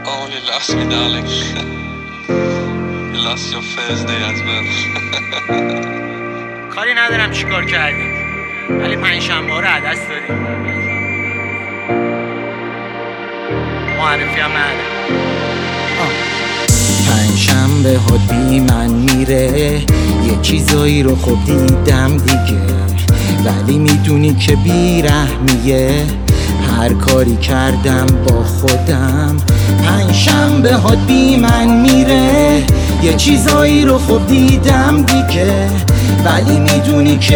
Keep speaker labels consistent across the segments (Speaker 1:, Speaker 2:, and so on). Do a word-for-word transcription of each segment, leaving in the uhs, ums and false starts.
Speaker 1: only lost me, darling. You lost your first day as well.
Speaker 2: کاری ندارم چیکار کردیم، ولی پنجشنبه ها رو عدس دادیم. معرفی هم ندارم.
Speaker 3: پنجشنبه ها بی من میره، یه چیزایی رو خب دیدم دیگه، ولی میدونی که بیرحمیه. هر کاری کردم با خودم. پنجشنبه ها بی من میره، یه چیزایی رو خب دیدم دیگه، ولی میدونی که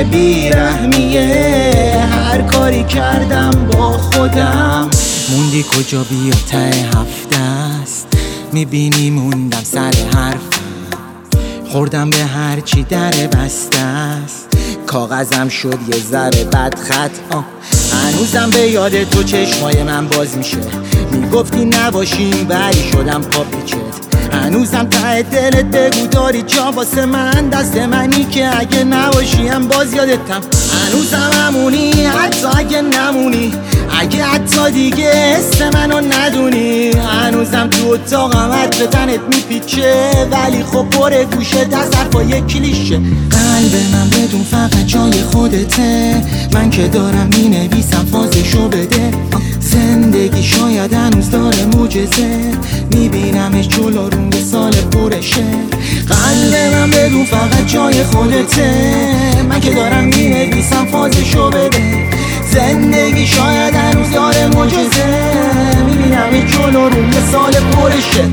Speaker 3: بیرحمیه. هر کاری کردم با خودم. موندی کجا بیا ته هفته است، میبینی موندم سر حرفم، خوردم به هر چی در بسته است. کاغذم شد یه ذره بد خط، آه هنوزم به یاد تو چشمای من باز میشه. میگفتی نباشیم ولی شدم پاپیچت. هنوزم ته دلت بگو داری جا واسه من، دست منی که اگه نباشیم باز یادتم. هنوزم همونی حتی اگه نمونی، اگه حتی دیگه اسم منو ندونی. هنوزم تو اتاقم حد به تنت میپیچه، ولی خب پر گوشه دست حرفای کلیشه. قلب من بدون فقط جای خودته، من که دارم مینویسم فازشو بده. زندگی شاید هنوز داره معجزه، میبینمش جلو روم یه سال پرشه. قلب من بدون فقط جای خودته، من که دارم مینویسم فازشو بده. زندگی شاید هنوز داره معجزه، میبینمش جلو روم یه سال پرشه.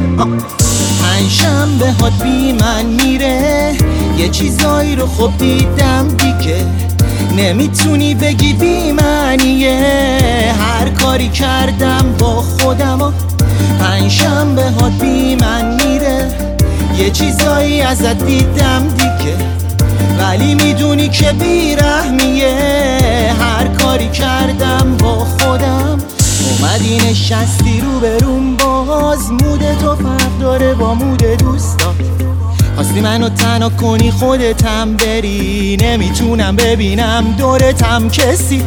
Speaker 3: پنجشنبه هات بی من میره، یه چیزایی رو خب دیدم دیگه، نمیتونی بگی بی منیه. هر کاری کردم با خودم. پنجشنبه هات بی من میره، یه چیزایی ازت دیدم دیگه، ولی میدونی که بیرحمیه. هر کاری کردم با خودم. اومدی نشستی رو به روم، باز مود تو فرق داره با مود دوستا. خواستی منو تنها کنی خودتم بری، نمیتونم ببینم دورتم کسی.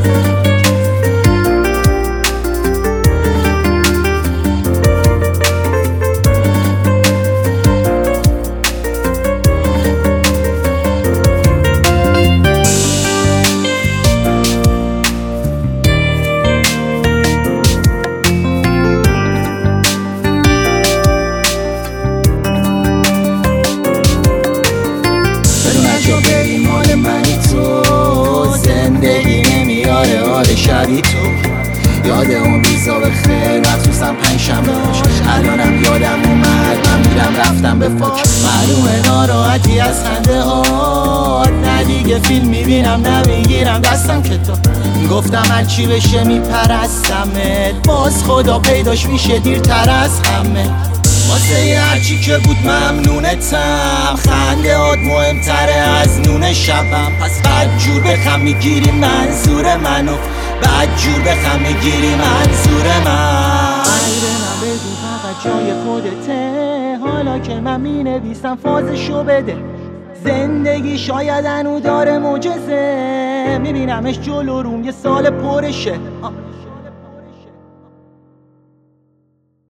Speaker 3: مال منی تو، زندگی نمیاره آره شبی تو. یاد اون روزا به خیر مخصوصا پنجشنبه هاش، الانم یادم اومد من میرم رفتم به فاک. معلومه ناراحتی از خنده هات، نه دیگه فیلم میبینم نمیگیرم دستم که تو. گفتم هرچی بشه میپرستمت، باز خدا پیداش میشه دیرتر از همه. واسه هرچی که بود ممنونتم، خنده هات مهمتره از نون شبم. پس بد جور بخم میگیری منظور منو، بد جور بخم میگیری منظور من. قلب من بدون فقط جای خودته، حالا که من مینویسم فازشو بده. زندگی شاید هنو داره معجزه، میبینمش جلو روم یه سال پرشه.